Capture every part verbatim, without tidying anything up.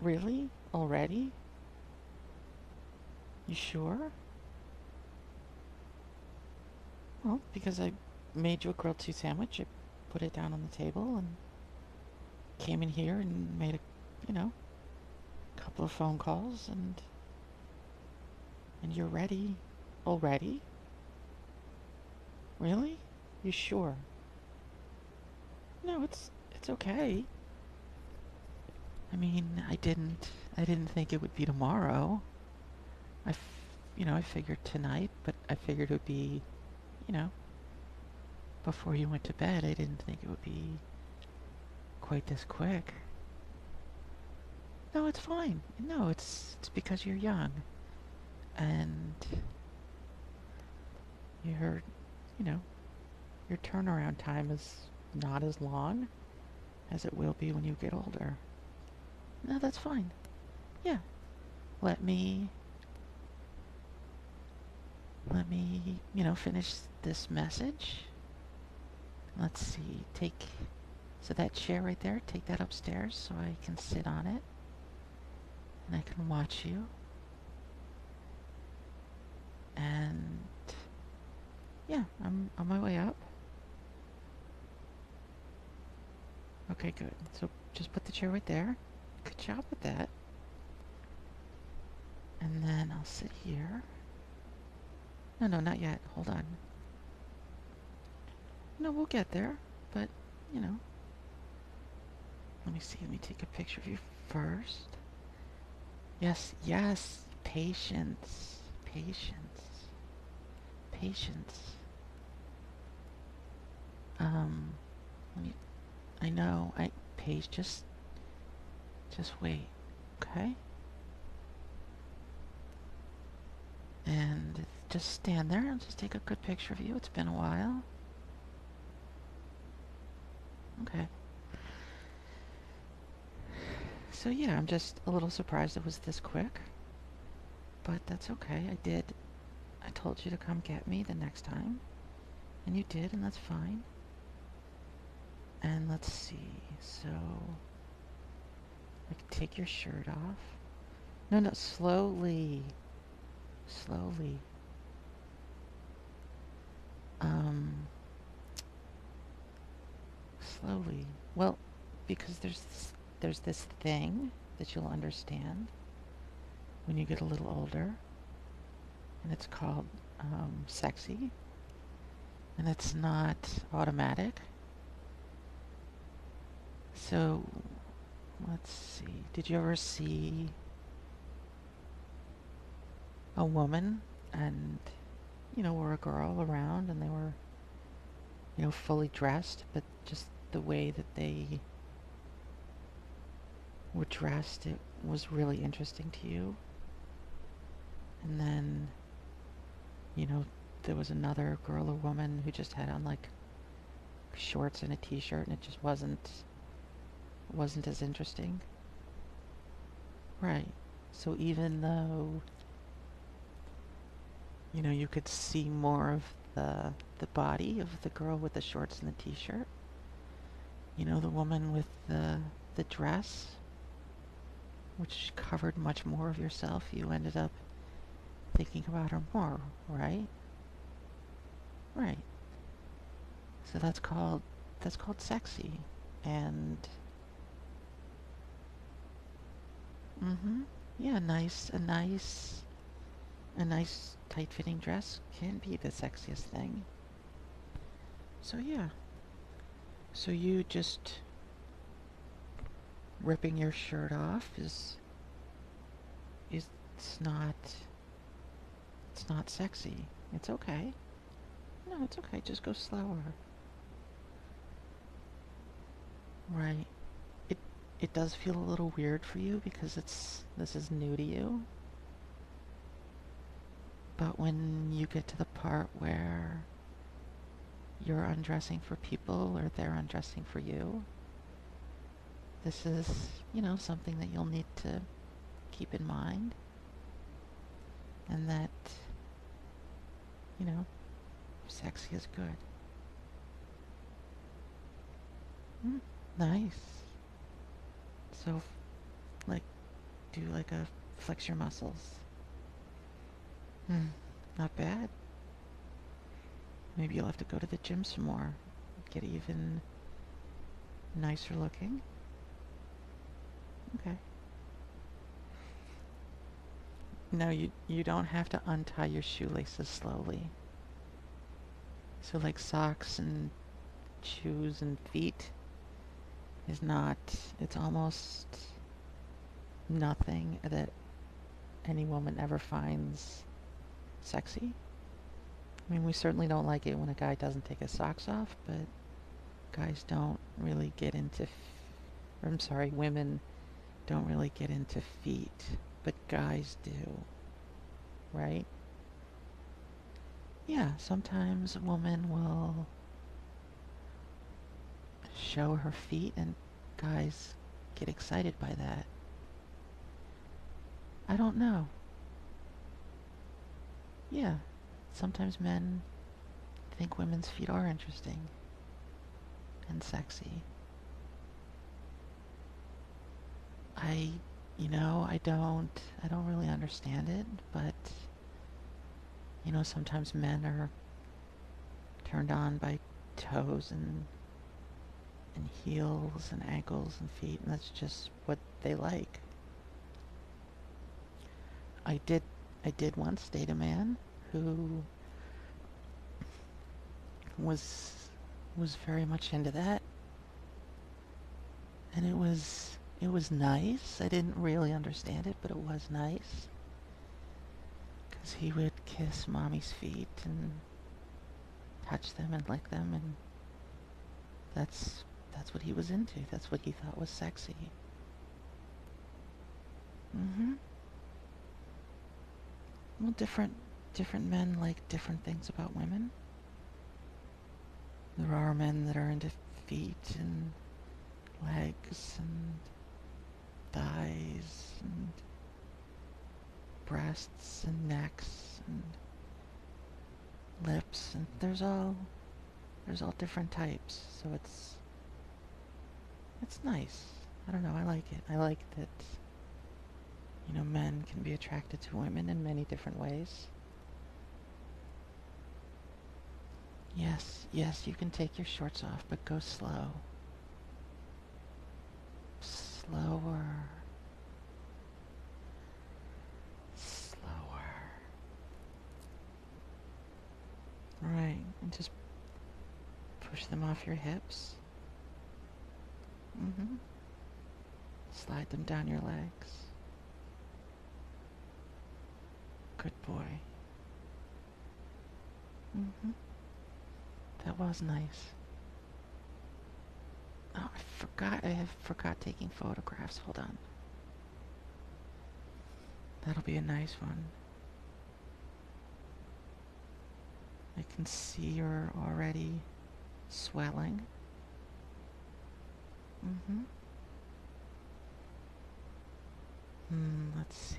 Really? Already? You sure? Well, because I made you a grilled cheese sandwich, I put it down on the table and came in here and made a, you know, couple of phone calls and and you're ready already? Really? You sure? No, it's it's okay. I mean, I didn't I didn't think it would be tomorrow. I f- you know, I figured tonight, but I figured it would be, you know, before you went to bed. I didn't think it would be quite this quick. No, it's fine. No, it's it's because you're young and your, you know, your turnaround time is not as long as it will be when you get older. No, that's fine. Yeah. Let me let me, you know, finish this message. Let's see. Take so that chair right there, take that upstairs so I can sit on it and I can watch you. And yeah, I'm on my way up. Okay, good. So just put the chair right there. Good job with that. And then I'll sit here. No, no, not yet. Hold on. No, we'll get there. But, you know, let me see. Let me take a picture of you first. Yes, yes. Patience. Patience. Patience. Um, let me, I know. I, Paige, just, just wait. Okay? And just stand there and just take a good picture of you. It's been a while. Okay. So yeah, I'm just a little surprised it was this quick. But that's okay. I did. I told you to come get me the next time. And you did, and that's fine. And let's see. So, like, take your shirt off. No, no, slowly. Slowly. Um, slowly. Well, because there's this, there's this thing that you'll understand when you get a little older, and it's called um, sexy, and it's not automatic. So, let's see. Did you ever see a woman and, you know, or a girl around and they were, you know, fully dressed, but just the way that they were dressed, it was really interesting to you? And then, you know, there was another girl or woman who just had on like shorts and a t-shirt and it just wasn't wasn't as interesting. Right. So even though, you know, you could see more of the the body of the girl with the shorts and the t-shirt, you know, the woman with the the dress, which covered much more of yourself, you ended up thinking about her more, right? Right. So that's called that's called sexy. And mm-hmm. Yeah, nice a nice a nice tight fitting dress can be the sexiest thing. So yeah. So you just ripping your shirt off is is it's not it's not sexy. It's okay. No, it's okay. Just go slower. Right. It it does feel a little weird for you because it's this is new to you. But when you get to the part where you're undressing for people or they're undressing for you, this is, you know, something that you'll need to keep in mind. And that, you know, sexy is good. Mm, nice. So, like, do like a flex your muscles. Hmm, not bad. Maybe you'll have to go to the gym some more. Get even nicer looking. Okay. No, you you don't have to untie your shoelaces slowly. So like socks and shoes and feet is not, it's almost nothing that any woman ever finds sexy. I mean, we certainly don't like it when a guy doesn't take his socks off, but guys don't really get into, f- or I'm sorry, women don't really get into feet, but guys do, right? Yeah, sometimes a woman will show her feet and guys get excited by that. I don't know. Yeah, sometimes men think women's feet are interesting and sexy. I, you know, I don't, I don't really understand it, but, you know, sometimes men are turned on by toes and and heels and ankles and feet, and that's just what they like. I did, I did once date a man who was was very much into that, and it was it was nice. I didn't really understand it, but it was nice because he would kiss mommy's feet and touch them and lick them, and that's that's what he was into. That's what he thought was sexy. Mm-hmm. Well, different different men like different things about women. There are men that are into feet and legs and thighs and breasts and necks and lips, and there's all there's all different types. So it's it's nice. I don't know. I like it. I like that. You know, men can be attracted to women in many different ways. Yes, yes, you can take your shorts off, but go slow. Slower. Slower. Right, and just push them off your hips. Mm-hmm. Slide them down your legs. Good boy. Mm-hmm. That was nice. Oh, I forgot. I have forgot taking photographs. Hold on. That'll be a nice one. I can see you're already swelling. Mm-hmm. Hmm, let's see.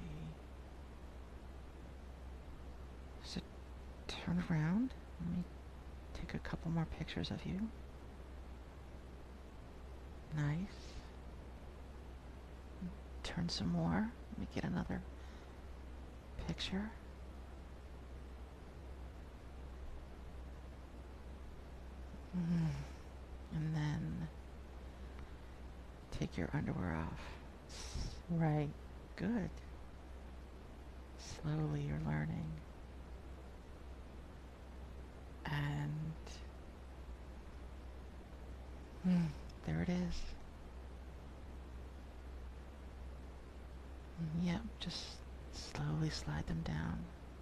So turn around. Let me take a couple more pictures of you. Nice. Turn some more. Let me get another picture. Mm. And then take your underwear off. Right. Good. Slowly you're learning. And mm, there it is. Yep, just slowly slide them down.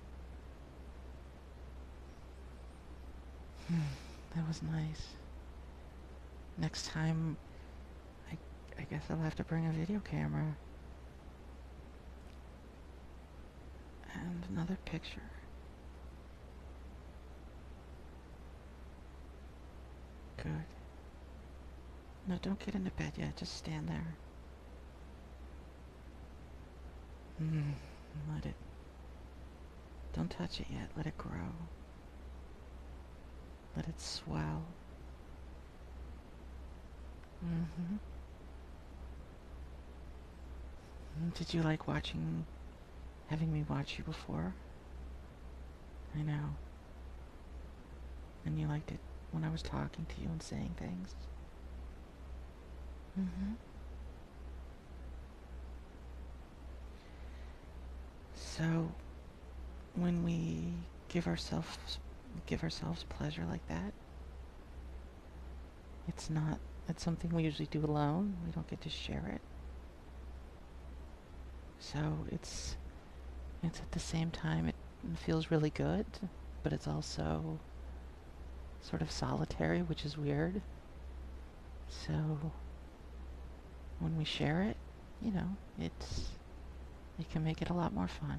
That was nice. Next time, I, I guess I'll have to bring a video camera. And another picture. Good. No, don't get into bed yet. Just stand there. Mm, let it... Don't touch it yet. Let it grow. Let it swell. Mm-hmm. Did you like watching, having me watch you before? I know. And you liked it when I was talking to you and saying things? Mm-hmm. So, when we give ourselves give ourselves pleasure like that, it's not it's something we usually do alone. We don't get to share it. So it's it's at the same time it feels really good, but it's also sort of solitary, which is weird. So when we share it, you know, it's it can make it a lot more fun.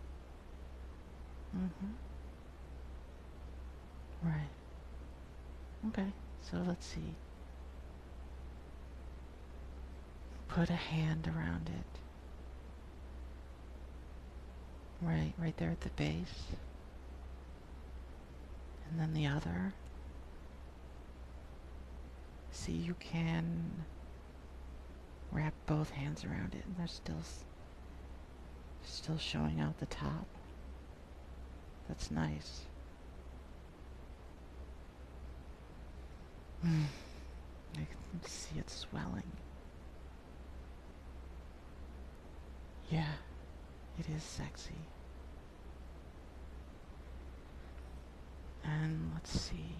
Mhm. Right. Okay. So let's see. Put a hand around it. Right, right there at the base. And then the other. See, you can wrap both hands around it and they're still still showing out the top. That's nice. Mm. I can see it swelling. Yeah, it is sexy. And let's see.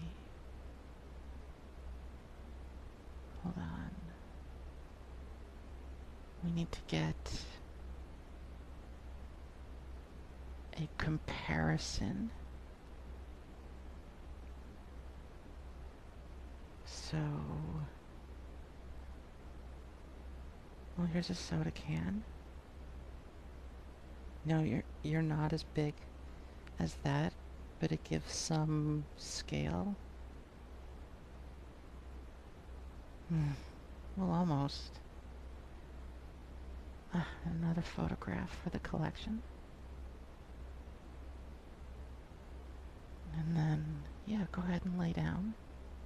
Hold on. We need to get a comparison. So, well, here's a soda can. No, you're you're not as big as that, but it gives some scale. Hmm. Well, almost. Ah, another photograph for the collection. And then, yeah, go ahead and lay down.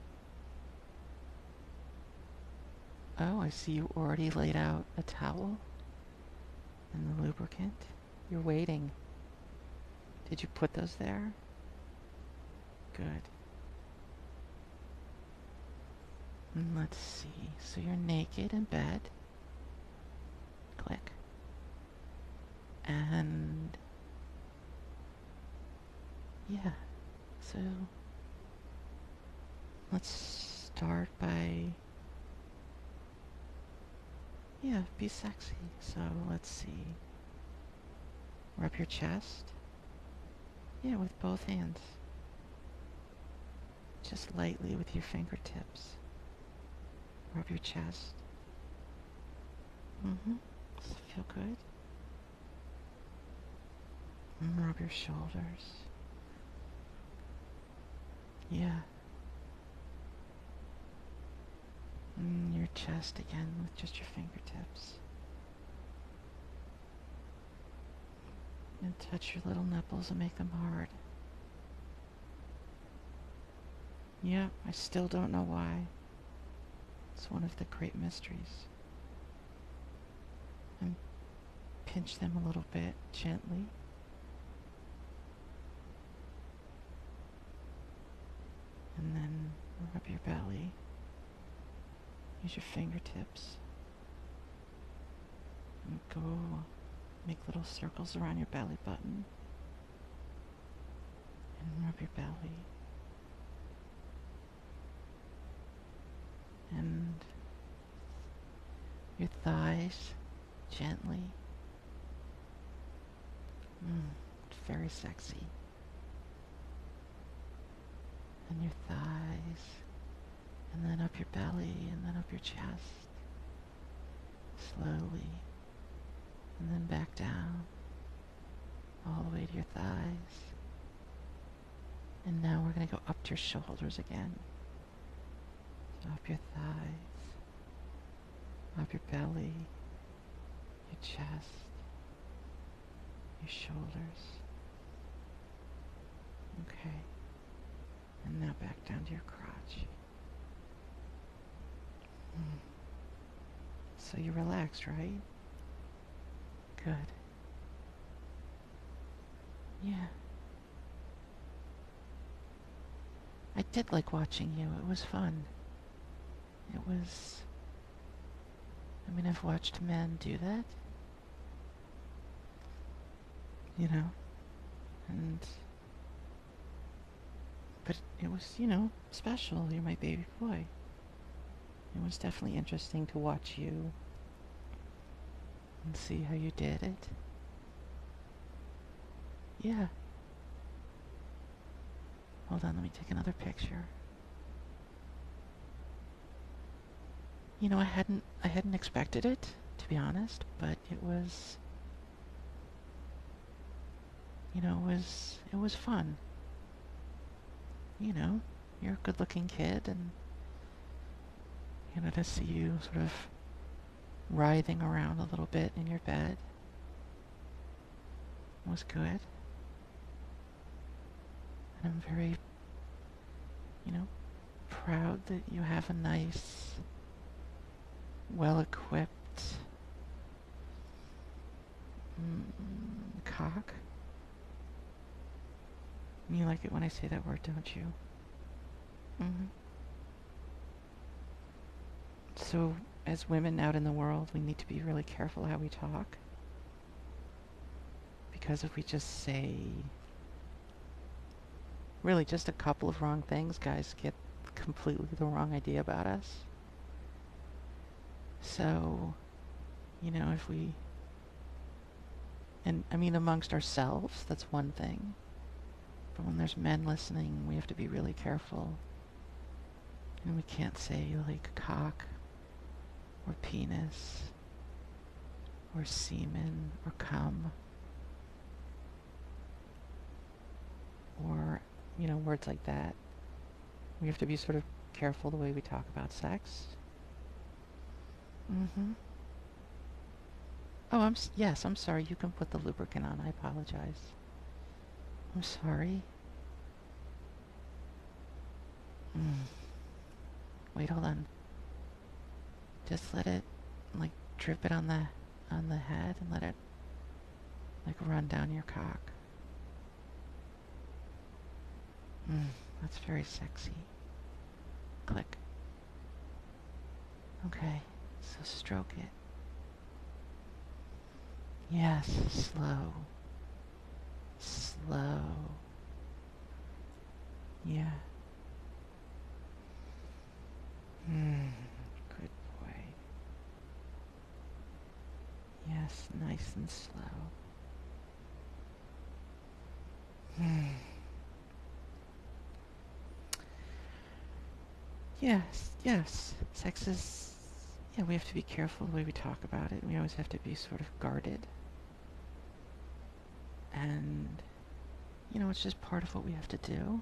Oh, I see you already laid out a towel and the lubricant. You're waiting. Did you put those there? Good. And let's see. So you're naked in bed. Click. And yeah. So let's start by, yeah, be sexy. So let's see. Rub your chest. Yeah, with both hands. Just lightly with your fingertips. Rub your chest. Mm-hmm. Does it feel good? And rub your shoulders. Yeah. And your chest again with just your fingertips. And touch your little nipples and make them hard. Yeah, I still don't know why. It's one of the great mysteries. And pinch them a little bit gently. And then rub your belly. Use your fingertips. And go make little circles around your belly button. And rub your belly. And your thighs gently. Mm, it's very sexy. And your thighs, and then up your belly, and then up your chest. Slowly. And then back down, all the way to your thighs. And now we're going to go up to your shoulders again. So up your thighs, up your belly, your chest, your shoulders. Okay. And now back down to your crotch. Mm. So you relaxed, right? good. Yeah. I did like watching you. It was fun. It was... I mean, I've watched men do that. You know? And... But it was, you know, special. You're my baby boy. It was definitely interesting to watch you and see how you did it. Yeah. Hold on, let me take another picture. You know, I hadn't I hadn't expected it, to be honest, but it was you know, it was it was fun. You know, you're a good-looking kid, and you know, to see you sort of writhing around a little bit in your bed was good. And I'm very, you know, proud that you have a nice, well-equipped mm, cock. You like it when I say that word, don't you? Mm-hmm. So, as women out in the world, we need to be really careful how we talk. Because if we just say really just a couple of wrong things, guys get completely the wrong idea about us. So, you know, if we... And, I mean, amongst ourselves, that's one thing. But when there's men listening, we have to be really careful. And we can't say, like, cock, or penis, or semen, or cum, or, you know, words like that. We have to be sort of careful the way we talk about sex. Mm-hmm. Oh, I'm s- yes, I'm sorry. You can put the lubricant on. I apologize. I'm sorry. Mm. Wait, hold on. Just let it, like, drip it on the on the head and let it, like, run down your cock. Mm, that's very sexy. Click. Okay, so stroke it. Yes, slow. Slow. Yeah. Hmm. Good boy. Yes, nice and slow. Hmm. Yes, yes. Sex is... Yeah, we have to be careful the way we talk about it. We always have to be sort of guarded. And, you know, it's just part of what we have to do.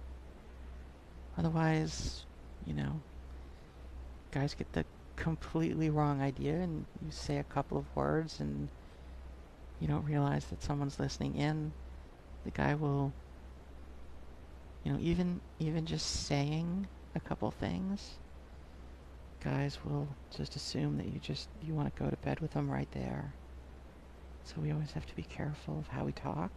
Otherwise, you know, guys get the completely wrong idea and you say a couple of words and you don't realize that someone's listening in. The guy will, you know, even even just saying a couple things, guys will just assume that you just you want to go to bed with them right there. So we always have to be careful of how we talk.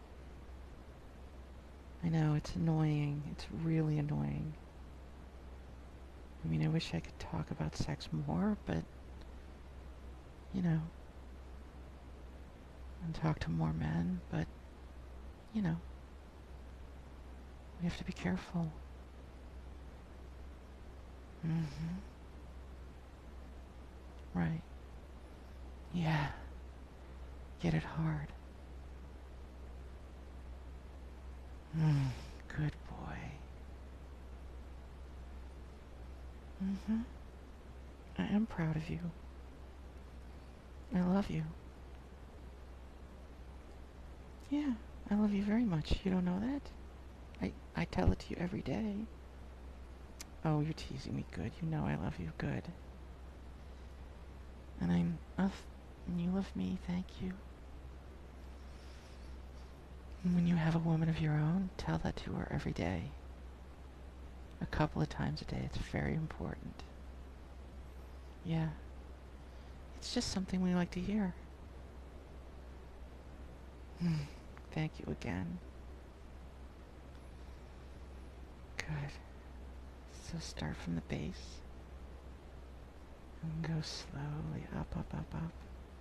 I know, it's annoying. It's really annoying. I mean, I wish I could talk about sex more, but, you know, and talk to more men, but, you know, we have to be careful. Mm-hmm. Right. Yeah. Get it hard. Mm, good boy. Mm-hmm. I am proud of you. I love you. Yeah, I love you very much. You don't know that? I, I tell it to you every day. Oh, you're teasing me. Good. You know I love you. Good. And I'm... Uh, and you love me. Thank you. And when you have a woman of your own, tell that to her every day. A couple of times a day. It's very important. Yeah. It's just something we like to hear. Thank you again. Good. So start from the base and go slowly up, up, up, up.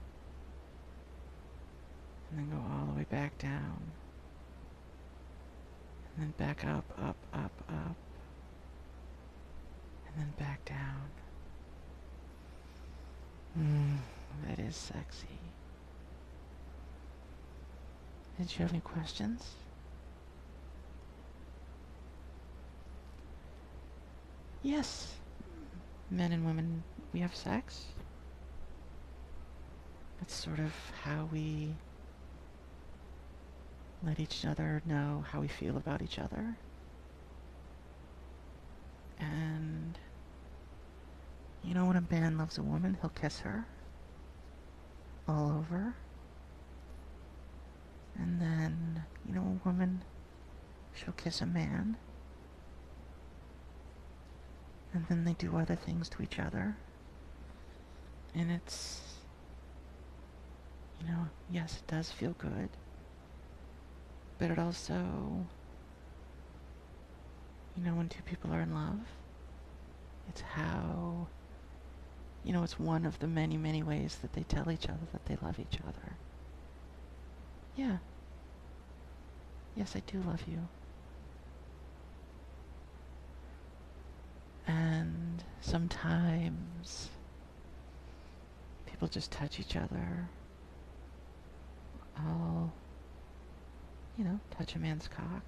And then go all the way back down. And then back up, up, up, up. And then back down. Mm, that is sexy. Did you have any questions? Yes. Men and women, we have sex. That's sort of how we let each other know how we feel about each other. And, you know, when a man loves a woman, he'll kiss her all over. And then, you know, a woman, she'll kiss a man. And then they do other things to each other. And it's, you know, yes, it does feel good. But it also, you know, when two people are in love, it's how, you know, it's one of the many, many ways that they tell each other that they love each other. Yeah. Yes, I do love you. And sometimes people just touch each other. I'll, you know, touch a man's cock.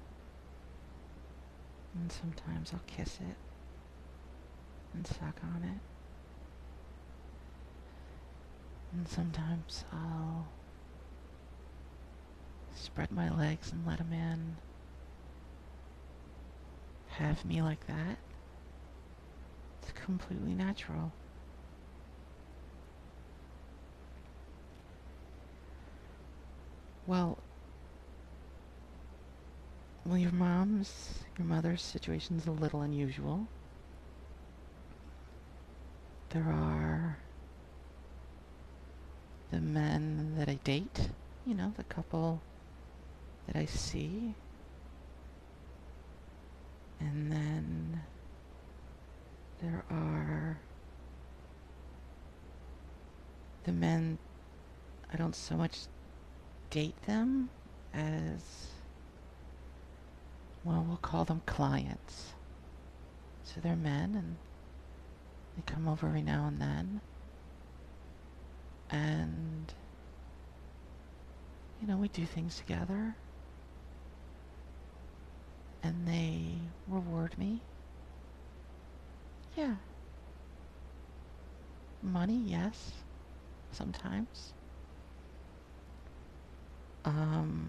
And sometimes I'll kiss it and suck on it. And sometimes I'll spread my legs and let a man have me like that. It's completely natural. Well, well, your mom's, your mother's situation's a little unusual. There are the men that I date, you know, the couple that I see. And then there are the men, I don't so much date them as, well, we'll call them clients. So they're men and they come over every now and then. And, you know, we do things together. And they reward me. Yeah. Money, yes. Sometimes. Um,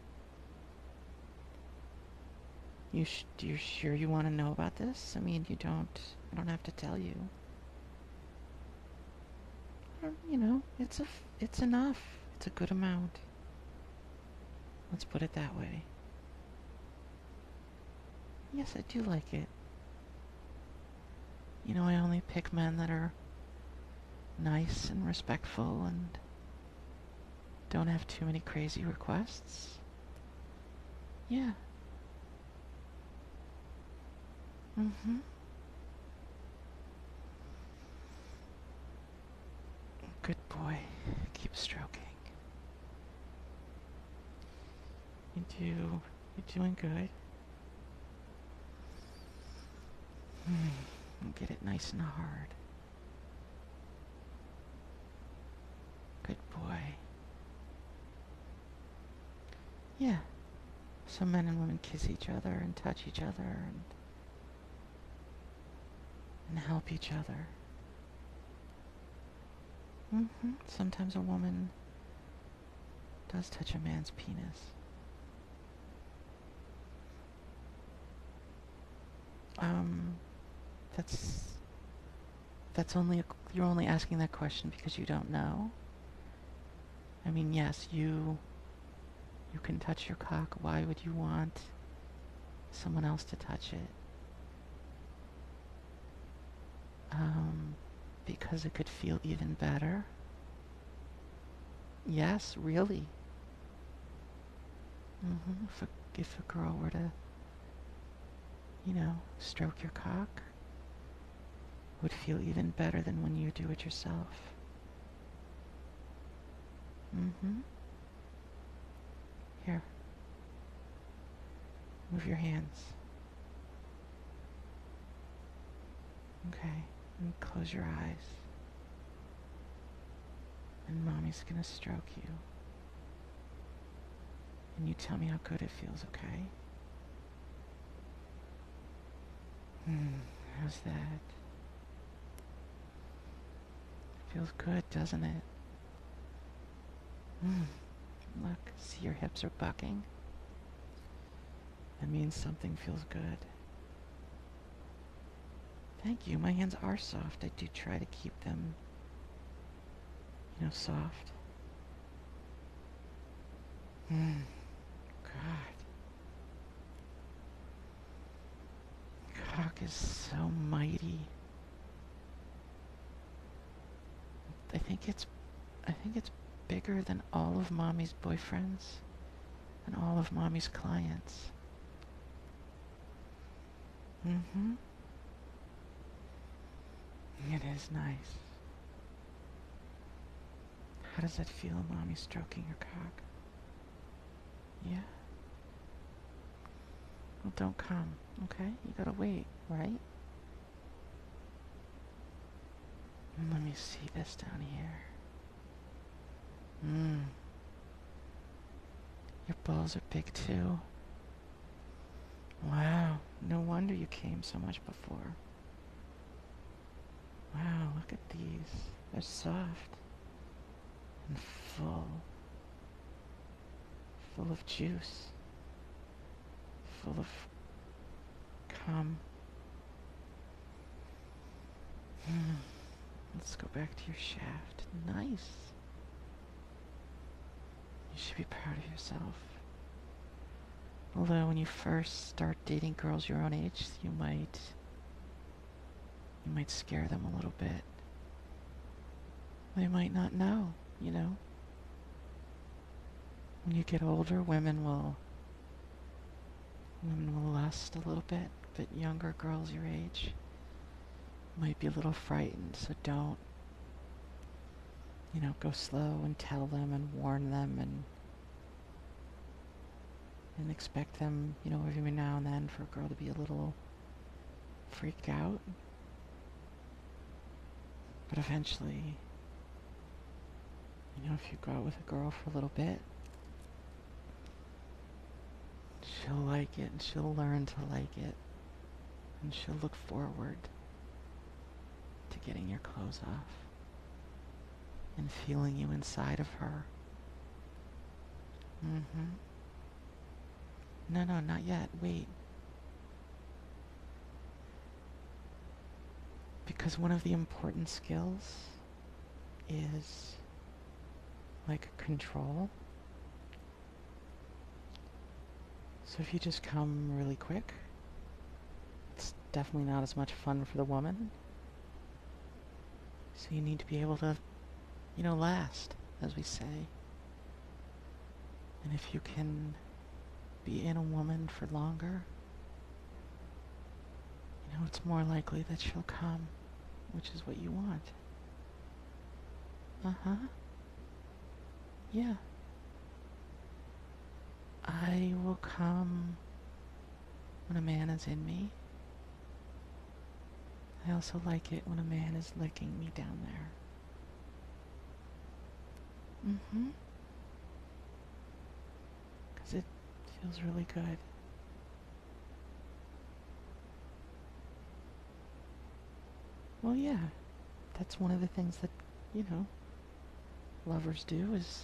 you sh- you're sure you want to know about this? I mean, you don't, I don't have to tell you. Um, you know, it's a, f- it's enough. It's a good amount. Let's put it that way. Yes, I do like it. You know, I only pick men that are nice and respectful and don't have too many crazy requests. Yeah. Mm-hmm. Good boy. Keep stroking. You do. You're doing good. Hmm. Get it nice and hard. Good boy. Yeah. So men and women kiss each other and touch each other and and help each other. Mm-hmm. Sometimes a woman does touch a man's penis. Um, that's that's only a, you're only asking that question because you don't know. I mean, yes, you you can touch your cock. Why would you want someone else to touch it? Um, because it could feel even better. Yes, really. Mm-hmm. If a, if a girl were to, you know, stroke your cock, it would feel even better than when you do it yourself. Mm-hmm. Here. Move your hands. Okay. And close your eyes. And mommy's gonna stroke you. And you tell me how good it feels, okay? Hmm. How's that? Feels good, doesn't it? Hmm. Look, see your hips are bucking? That means something feels good. Thank you. My hands are soft. I do try to keep them, you know, soft. Hmm. God. Cock is so mighty. I think it's I think it's bigger than all of mommy's boyfriends and all of mommy's clients. Mm-hmm. It is nice. How does it feel, mommy stroking your cock? Yeah? Well, don't come, okay? You gotta wait, right? Let me see this down here. Mmm. Your balls are big too. Wow, no wonder you came so much before. Wow, look at these. They're soft and full. Full of juice. Full of cum. Hmm. Let's go back to your shaft. Nice. You should be proud of yourself. Although when you first start dating girls your own age, you might you might scare them a little bit. They might not know, you know. When you get older, women will women will lust a little bit, but younger girls your age might be a little frightened, so don't, you know, go slow and tell them and warn them and and expect them, you know, every now and then for a girl to be a little freaked out. But eventually, you know, if you go out with a girl for a little bit, she'll like it and she'll learn to like it. And she'll look forward to getting your clothes off and feeling you inside of her. Mm-hmm. No, no, not yet. Wait. Because one of the important skills is like control. So if you just come really quick, it's definitely not as much fun for the woman. So you need to be able to, you know, last, as we say. And if you can be in a woman for longer, you know, it's more likely that she'll come, which is what you want. Uh-huh. Yeah. I will come when a man is in me. I also like it when a man is licking me down there. Mm-hmm. Because it feels really good. Well, yeah. That's one of the things that, you know, lovers do is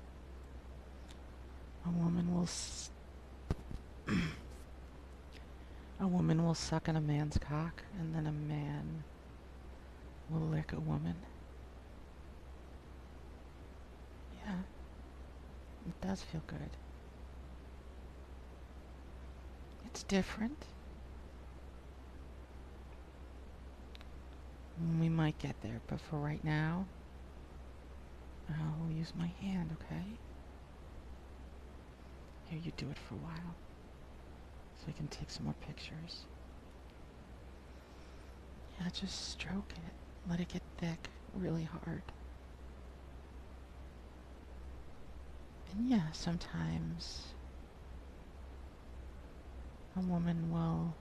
a woman will s- a woman will suck on a man's cock and then a man will lick a woman. Yeah. It does feel good. It's different. We might get there, but for right now, I'll use my hand, okay? Here, you do it for a while, so we can take some more pictures. Yeah, just stroke it. Let it get thick really hard. And yeah, sometimes a woman will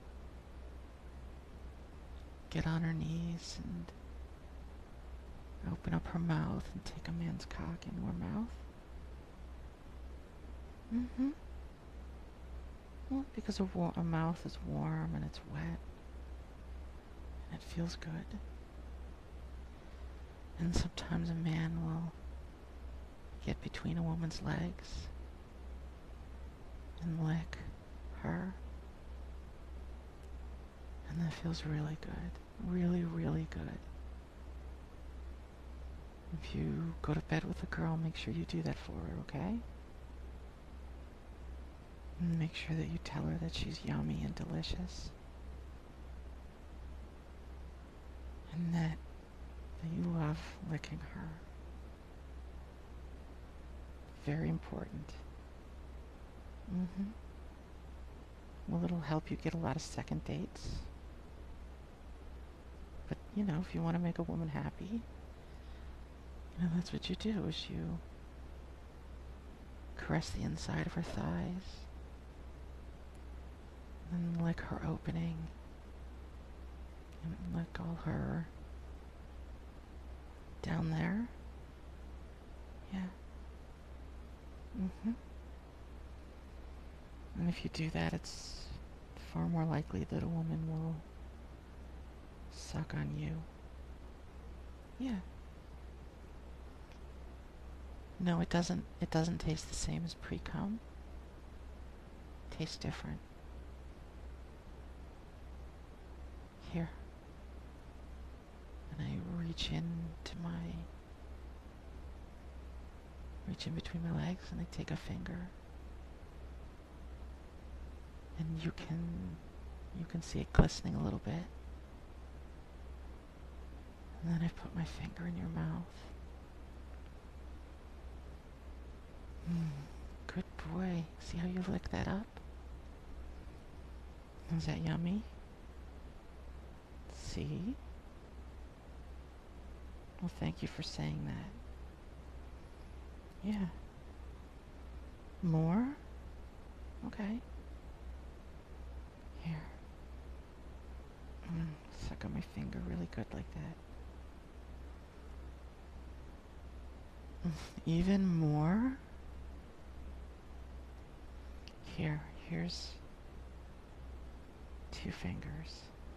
get on her knees and open up her mouth and take a man's cock into her mouth. Mm-hmm. Well, because a, wa- a mouth is warm and it's wet. And it feels good. And sometimes a man will get between a woman's legs and lick her. And that feels really good. Really, really good. If you go to bed with a girl, make sure you do that for her, okay? And make sure that you tell her that she's yummy and delicious. And that, that you love licking her. Very important. Mm-hmm. Well, it'll help you get a lot of second dates. But, you know, if you want to make a woman happy, you know, that's what you do, is you caress the inside of her thighs, and lick her opening, and lick all her down there. Yeah. Mm-hmm. And if you do that, it's far more likely that a woman will suck on you. Yeah. No, it doesn't. It doesn't taste the same as pre-cum. It tastes different. Here. And I reach into my... reach in between my legs and I take a finger. And you can... you can see it glistening a little bit. And then I put my finger in your mouth. Mm, good boy. See how you lick that up? Is that yummy? See? Well, thank you for saying that. Yeah. More? Okay. Here. Mm, suck on my finger really good like that. Mm, even more? Here. Here's two fingers.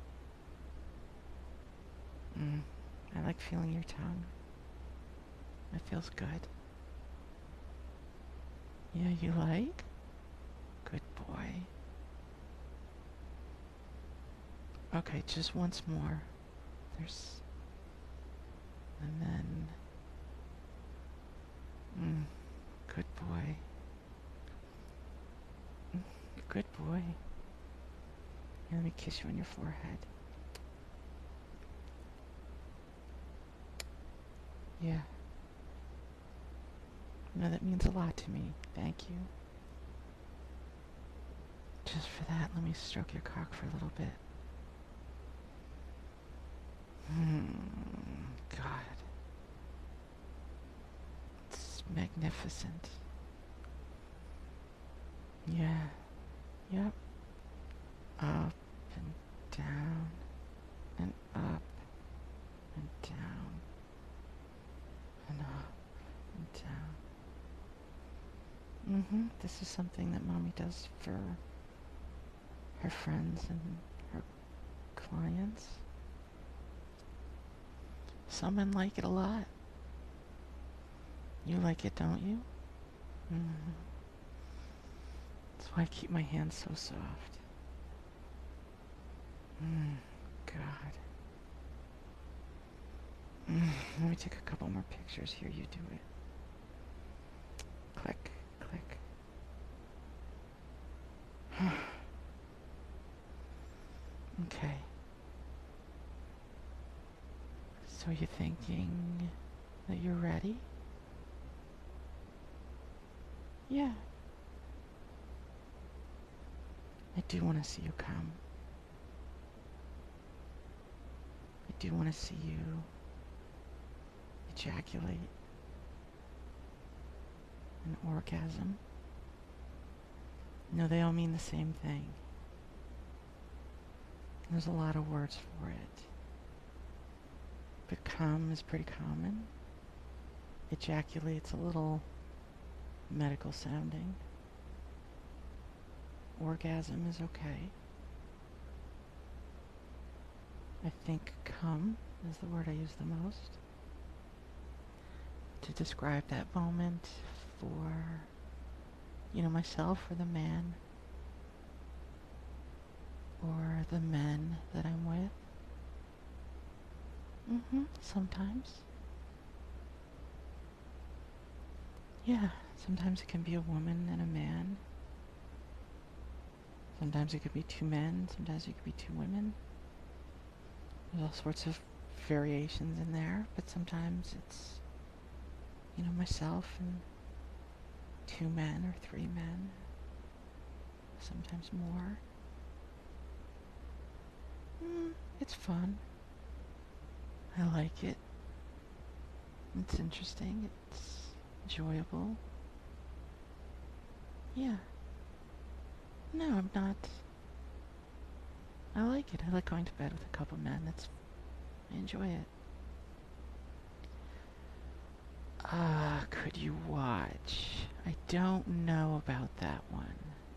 Mm, I like feeling your tongue. It feels good. Yeah, you like? Good boy. Okay, just once more. There's... and then... Mm, good boy. Mm, good boy. Here, let me kiss you on your forehead. Yeah. No, that means a lot to me. Thank you. Just for that, let me stroke your cock for a little bit. Hmm. God. It's magnificent. Yeah. Yep. Up and down and up and down and up and down. Mm-hmm. This is something that Mommy does for her friends and her clients. Some men like it a lot. You like it, don't you? Mm-hmm. That's why I keep my hands so soft. Mm, God. Mm, let me take a couple more pictures. Here, you do it. Click, click. Okay. So you're thinking that you're ready? Yeah. do want to see you come. I do want to see you ejaculate an orgasm. No, they all mean the same thing. There's a lot of words for it. But come is pretty common. Ejaculate's a little medical sounding. Orgasm is okay. I think come is the word I use the most to describe that moment for, you know, myself or the man or the men that I'm with. Mm-hmm, sometimes. Yeah, sometimes it can be a woman and a man. Sometimes it could be two men, sometimes it could be two women. There's all sorts of variations in there, but sometimes it's, you know, myself and two men or three men. Sometimes more. Mm, it's fun. I like it. It's interesting. It's enjoyable. Yeah. No, I'm not. I like it. I like going to bed with a couple men. That's, I enjoy it. Ah, uh, could you watch? I don't know about that one.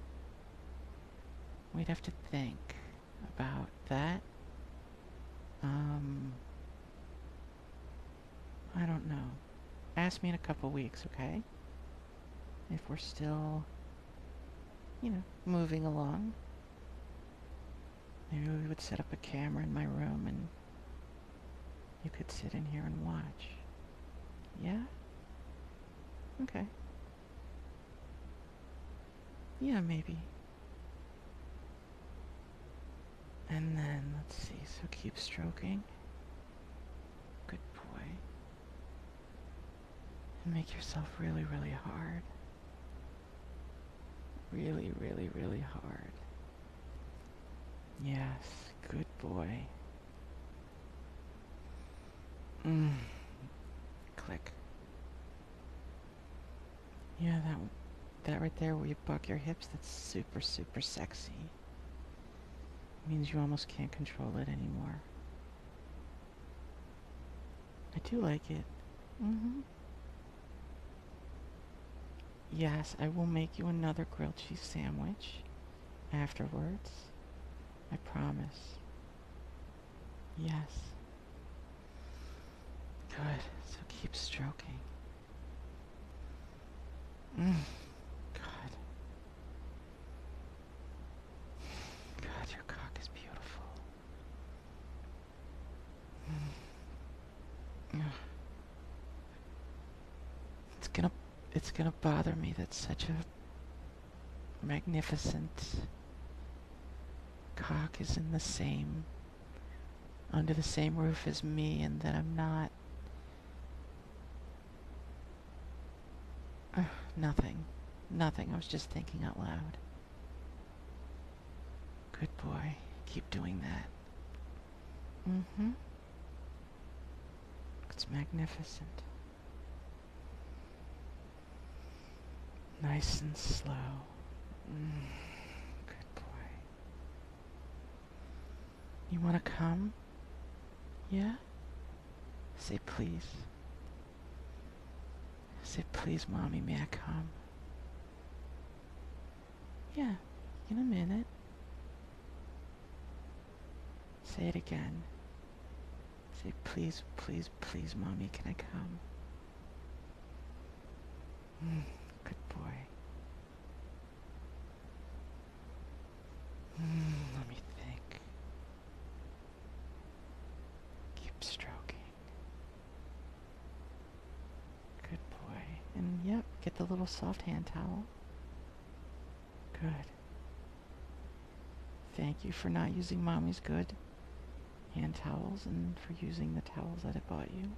We'd have to think about that. Um, I don't know. Ask me in a couple weeks, okay? If we're still, you know, moving along. Maybe we would set up a camera in my room and you could sit in here and watch. Yeah? Okay. Yeah, maybe. And then, let's see, so keep stroking. Good boy. And make yourself really, really hard. Really, really, really hard. Yes, good boy. Mm. Click. Yeah, that that right there where you buck your hips, that's super, super sexy. It means you almost can't control it anymore. I do like it. Mm-hmm. Yes, I will make you another grilled cheese sandwich afterwards. I promise. Yes. Good. So keep stroking. Mm. God. God, your cock is beautiful. Mm. It's gonna, it's gonna bother me that such a magnificent cock is in the same, under the same roof as me, and that I'm not. Uh, nothing. Nothing. I was just thinking out loud. Good boy. Keep doing that. Mm-hmm. It's magnificent. Nice and slow. Mm. Good boy. You want to come? Yeah? Say please. Say please, Mommy, may I come? Yeah, in a minute. Say it again. Say please, please, please, Mommy, can I come? Mm, good boy. Mm, let me think. Keep stroking. Good boy. And yep, get the little soft hand towel. Good. Thank you for not using Mommy's good hand towels and for using the towels that I bought you.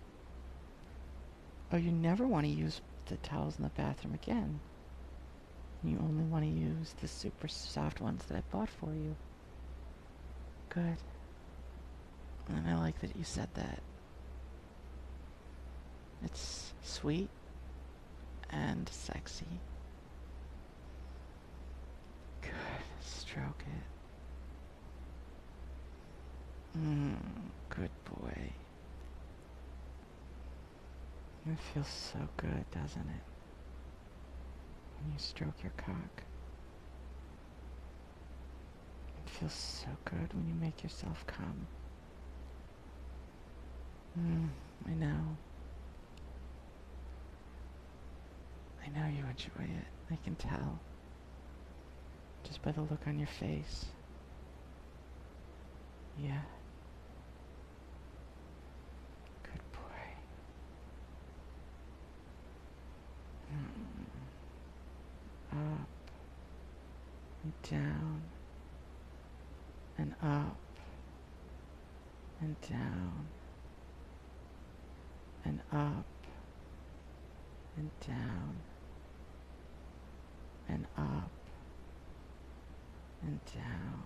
Oh, you never want to use the towels in the bathroom again. You only want to use the super soft ones that I bought for you. Good. And I like that you said that. It's sweet and sexy. Good. Stroke it. Mmm, good boy. It feels so good, doesn't it? When you stroke your cock. It feels so good when you make yourself come. Mmm, I know. I know you enjoy it. I can tell. Just by the look on your face. Yeah. Good boy. Mm. Up and down and up and down and up and down and up and down.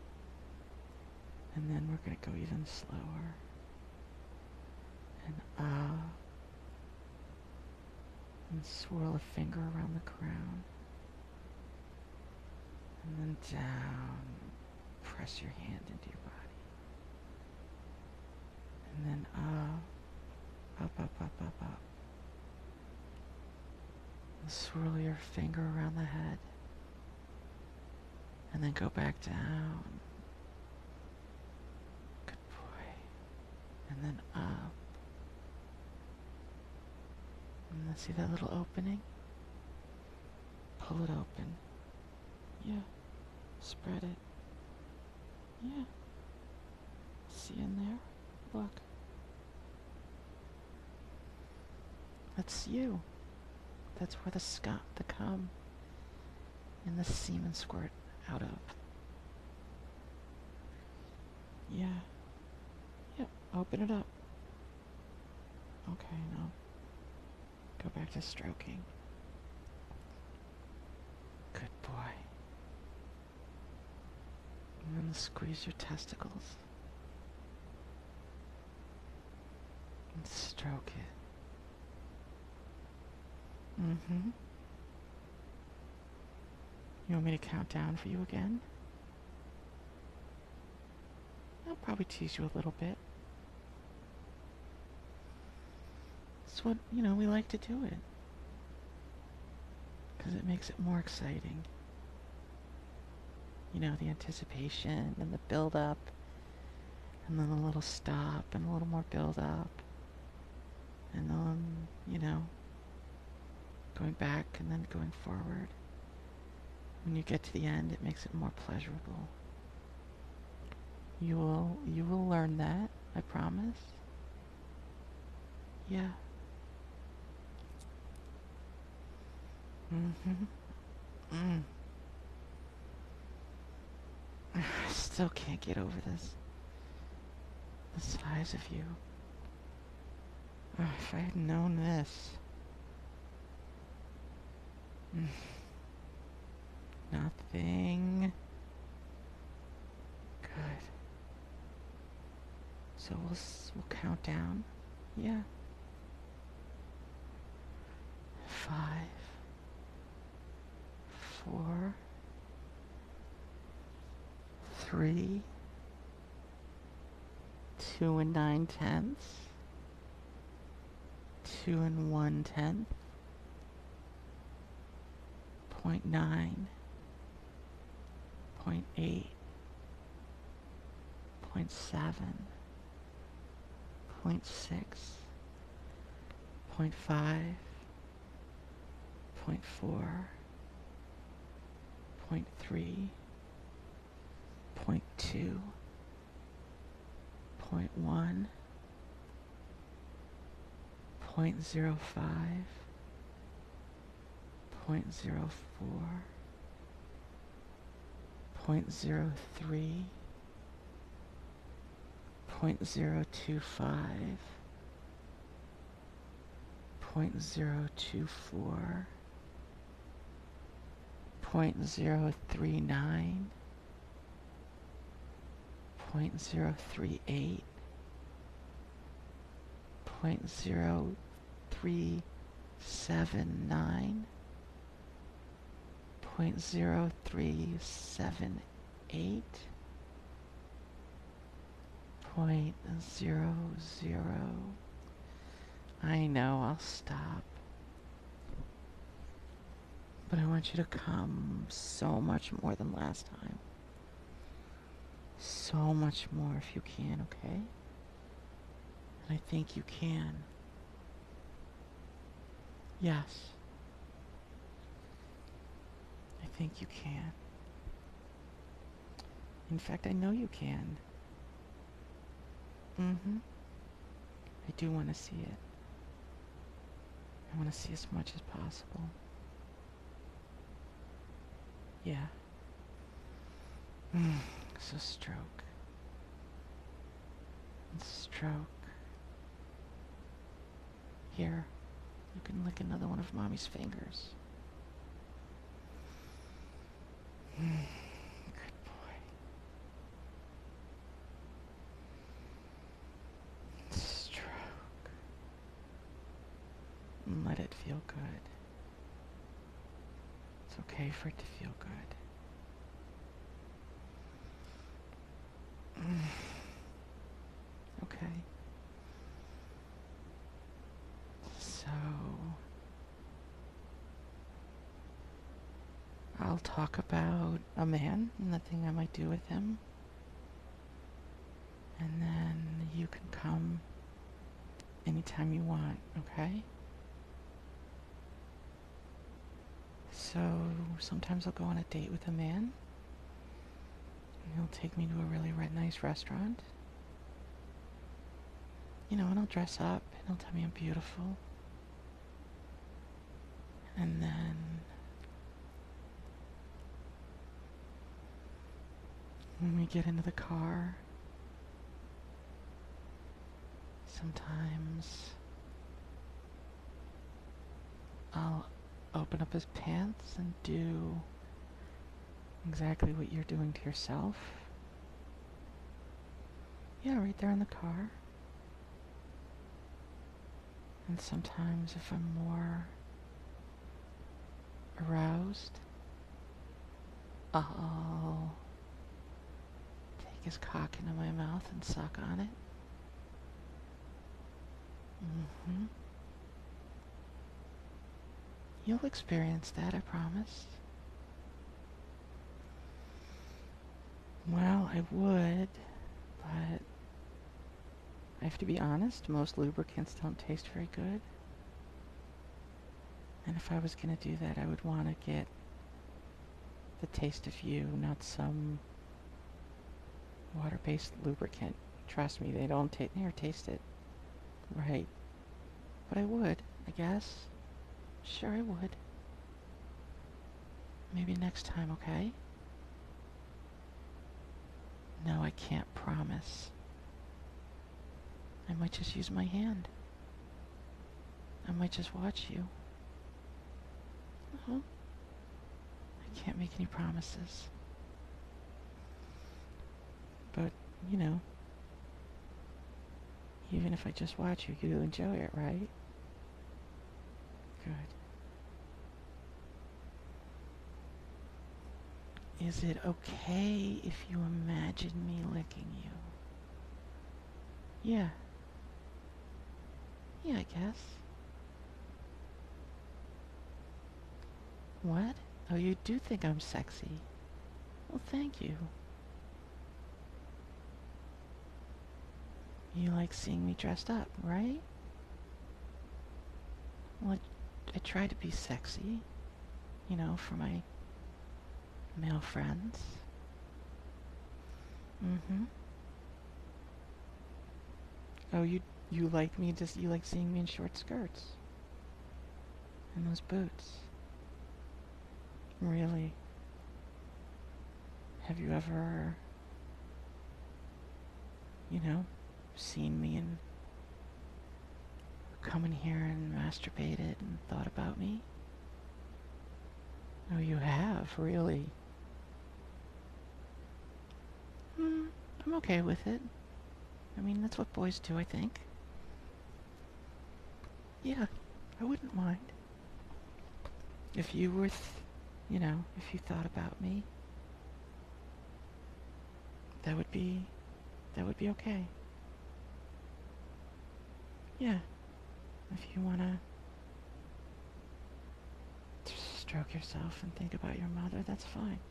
And then we're going to go even slower. And up. And swirl a finger around the crown. And then down. Press your hand into your body. And then up. Up, up, up, up, up. And swirl your finger around the head. And then go back down. Good boy. And then up. And then see that little opening? Pull it open. Yeah. Spread it. Yeah. See in there? Look. That's you. That's where the scum, the cum, and the semen squirt out of. Yeah. Yep. Open it up. Okay, now go back to stroking. Good boy. And then squeeze your testicles. And stroke it. Mm-hmm. You want me to count down for you again? I'll probably tease you a little bit. It's what, you know, we like to do it. Because it makes it more exciting. You know, the anticipation and the build-up. And then a little stop and a little more build-up. And then, you know, going back and then going forward. When you get to the end, it makes it more pleasurable. You will, you will learn that, I promise. Yeah. Mm-hmm. Mm. I still can't get over this. The size of you. Oh, if I had known this. Mm. Nothing. Good. So we'll we'll count down. Yeah. Five. Four. Three. Two and nine tenths. Two and one tenth. Point nine. Point eight. Point seven. Point six. Point five. Point four. Point three. Point two. Point one. Point zero five. Point zero four. Point zero three. Point zero two five. Point zero two four. point zero three nine, point zero three eight, point zero three seven nine, point zero three seven eight, point zero zero. I know, I'll stop. But I want you to come so much more than last time. So much more if you can, okay? And I think you can. Yes. I think you can. In fact, I know you can. Mm-hmm. I do want to see it. I want to see as much as possible. Yeah. Mm. So stroke. And stroke. Here. You can lick another one of Mommy's fingers. Mm. Good boy. Stroke. And let it feel good. It's okay for it to feel good. Okay. So I'll talk about a man and the thing I might do with him. And then you can come anytime you want, okay? So sometimes I'll go on a date with a man. And he'll take me to a really red, nice restaurant. You know, and I'll dress up and he'll tell me I'm beautiful. And then when we get into the car, sometimes I'll open up his pants and do exactly what you're doing to yourself. Yeah, right there in the car. And sometimes if I'm more aroused, I'll take his cock into my mouth and suck on it. Mm-hmm. You'll experience that, I promise. Well, I would, but I have to be honest, most lubricants don't taste very good. And if I was going to do that, I would want to get the taste of you, not some water-based lubricant. Trust me, they don't ta- never taste it. Right. But I would, I guess. Sure I would. Maybe next time, okay? No, I can't promise. I might just use my hand. I might just watch you. Uh-huh. I can't make any promises. But, you know, even if I just watch you, you'll enjoy it, right? Good. Is it okay if you imagine me licking you? Yeah. Yeah, I guess. What? Oh, you do think I'm sexy? Well, thank you. You like seeing me dressed up, right? Well, I, I try to be sexy, you know, for my male friends. Mm-hmm. Oh, you you like me just you like seeing me in short skirts and those boots. Really? Have you ever, you know, seen me and come in here and masturbated and thought about me? Oh, you have, really? Hmm, I'm okay with it. I mean, that's what boys do, I think. Yeah, I wouldn't mind. If you were, th- you know, if you thought about me, that would be, that would be okay. Yeah, if you wanna stroke yourself and think about your mother, that's fine.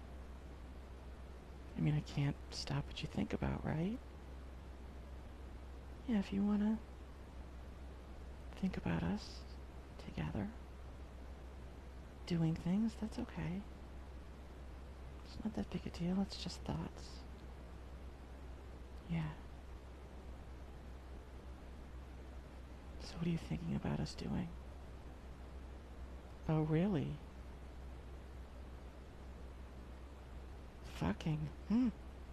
I mean, I can't stop what you think about, right? Yeah, if you wanna think about us together, doing things, that's okay. It's not that big a deal, it's just thoughts. Yeah. So what are you thinking about us doing? Oh, really? Fucking. Hmm.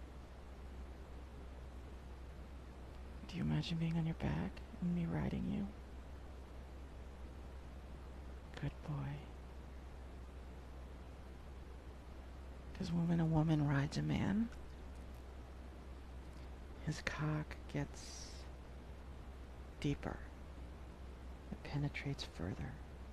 Do you imagine being on your back and me riding you? Good boy. Because when a woman rides a man, his cock gets deeper. It penetrates further.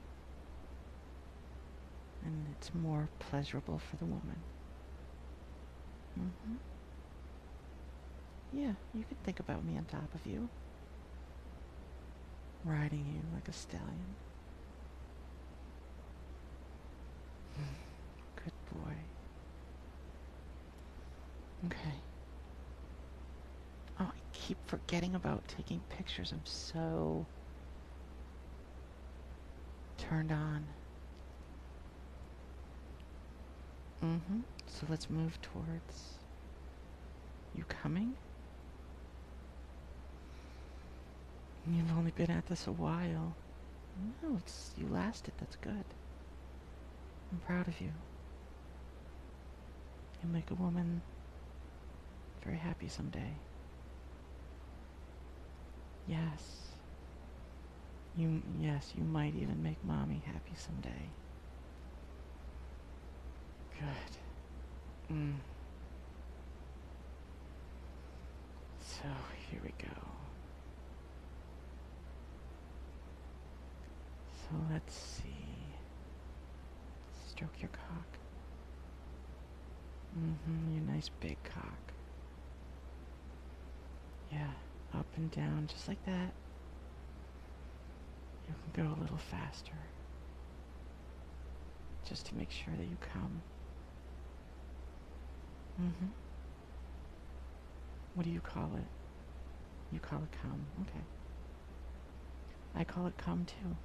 And it's more pleasurable for the woman. Mm-hmm. Yeah, you can think about me on top of you. Riding you like a stallion. Good boy. Okay. Oh, I keep forgetting about taking pictures. I'm so turned on. Mm-hmm. So let's move towards you coming. You've only been at this a while. No, it's you lasted. That's good. I'm proud of you. You'll make a woman very happy someday. Yes. You yes, you might even make mommy happy someday. Good. Mm. So here we go. So let's see. Stroke your cock. Mm-hmm, your nice big cock. Yeah, up and down, just like that. You can go a little faster. Just to make sure that you come. Mm-hmm. What do you call it? You call it come. Okay. I call it come too.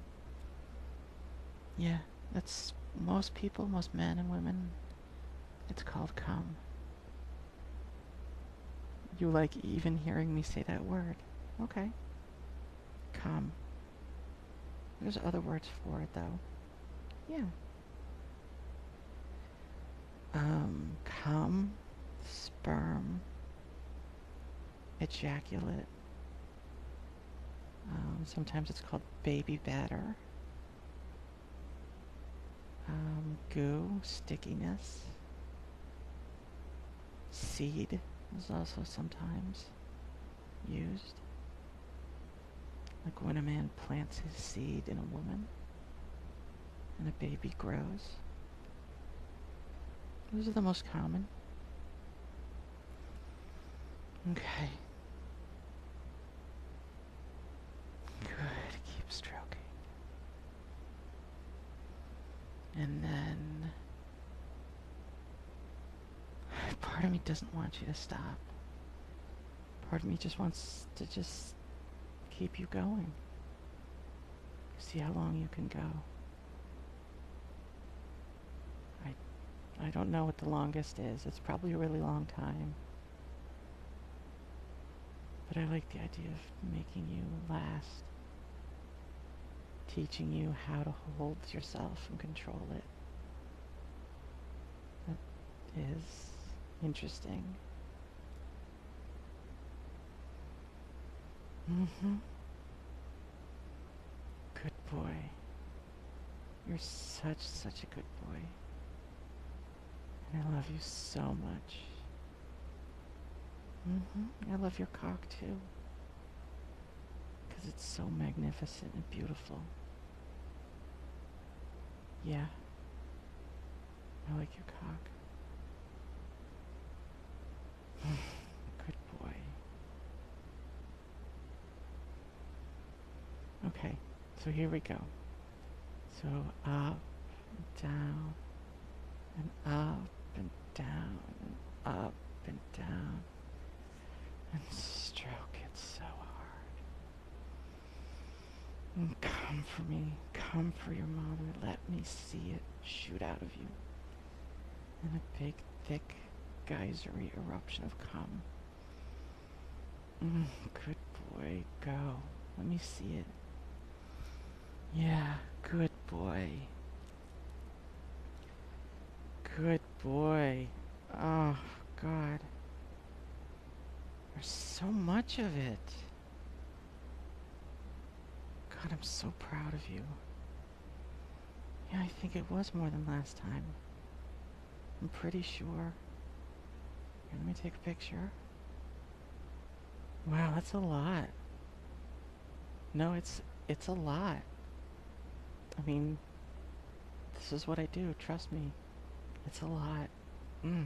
Yeah, that's most people, most men and women. It's called come. You like even hearing me say that word. Okay. Come. There's other words for it though. Yeah. Um, come, sperm, ejaculate. Um, sometimes it's called baby batter. Um, goo, stickiness. Seed is also sometimes used. Like when a man plants his seed in a woman and a baby grows. Those are the most common. Okay. Good. Keep stroking. And then part of me doesn't want you to stop. Part of me just wants to just keep you going. See how long you can go. I I don't know what the longest is. It's probably a really long time. But I like the idea of making you last. Teaching you how to hold yourself and control it. That is interesting. Mm-hmm. Good boy. You're such, such a good boy. And I love you so much. Mm-hmm. I love your cock too. Because it's so magnificent and beautiful. Yeah. I like your cock. Good boy. Okay, so here we go. So up, and down, and up, and down, and up, and down. And stroke it so hard. And come for me. Come for your mother. Let me see it shoot out of you. In a big, thick, geysery eruption of cum. Mm, good boy. Go. Let me see it. Yeah, good boy. Good boy. Oh, God. There's so much of it. God, I'm so proud of you. Yeah, I think it was more than last time. I'm pretty sure. Here, let me take a picture. Wow, that's a lot. No, it's it's a lot. I mean, this is what I do, trust me. It's a lot. Mm.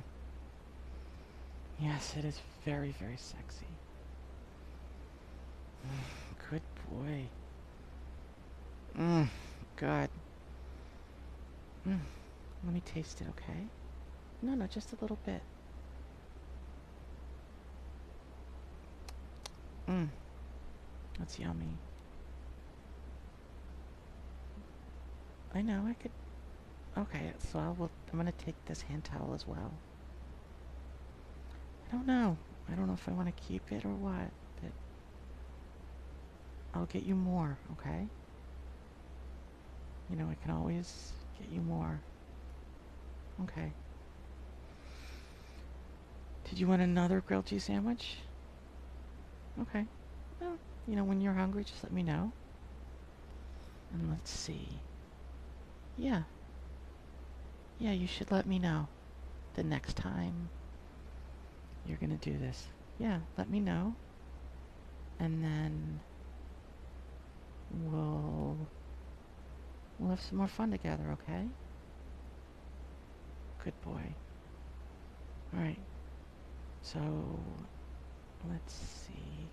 Yes, it is very, very sexy. Mm, good boy. Mm, God. Mm. Let me taste it, okay? No, no, just a little bit. Mmm. That's yummy. I know, I could... Okay, so I will, I'm gonna take this hand towel as well. I don't know. I don't know if I want to keep it or what. But I'll get you more, okay? You know, I can always get you more. Okay. Did you want another grilled cheese sandwich? Okay. Well, you know, when you're hungry, just let me know. And let's see. Yeah. Yeah, you should let me know the next time you're gonna do this. Yeah, let me know. And then we'll we'll have some more fun together, okay? Good boy. Alright. So let's see.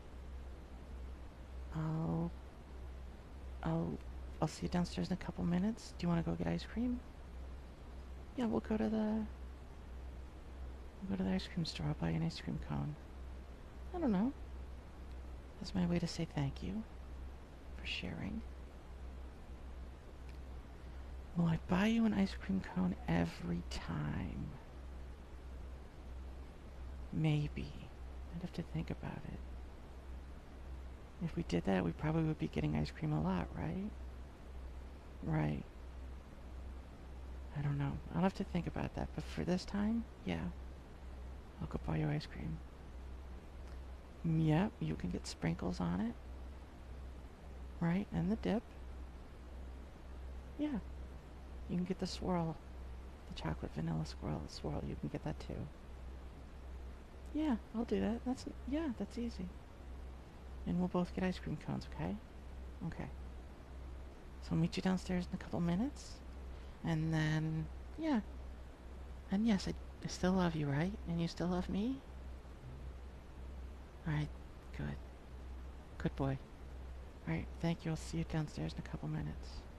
I'll I'll I'll see you downstairs in a couple minutes. Do you want to go get ice cream? Yeah, we'll go to the we'll go to the ice cream store. I'll buy you an ice cream cone. I don't know. That's my way to say thank you for sharing. Will I buy you an ice cream cone every time? Maybe. I'd have to think about it. If we did that, we probably would be getting ice cream a lot, right? Right. I don't know. I'll have to think about that. But for this time, yeah. I'll go buy you ice cream. Yep, you can get sprinkles on it. Right, and the dip. Yeah. You can get the swirl. The chocolate vanilla swirl. Swirl. You can get that too. Yeah, I'll do that. That's, yeah, that's easy. And we'll both get ice cream cones, okay? Okay. So I'll meet you downstairs in a couple minutes. And then, yeah. And yes, I, I still love you, right? And you still love me? Alright, good. Good boy. Alright, thank you. I'll see you downstairs in a couple minutes.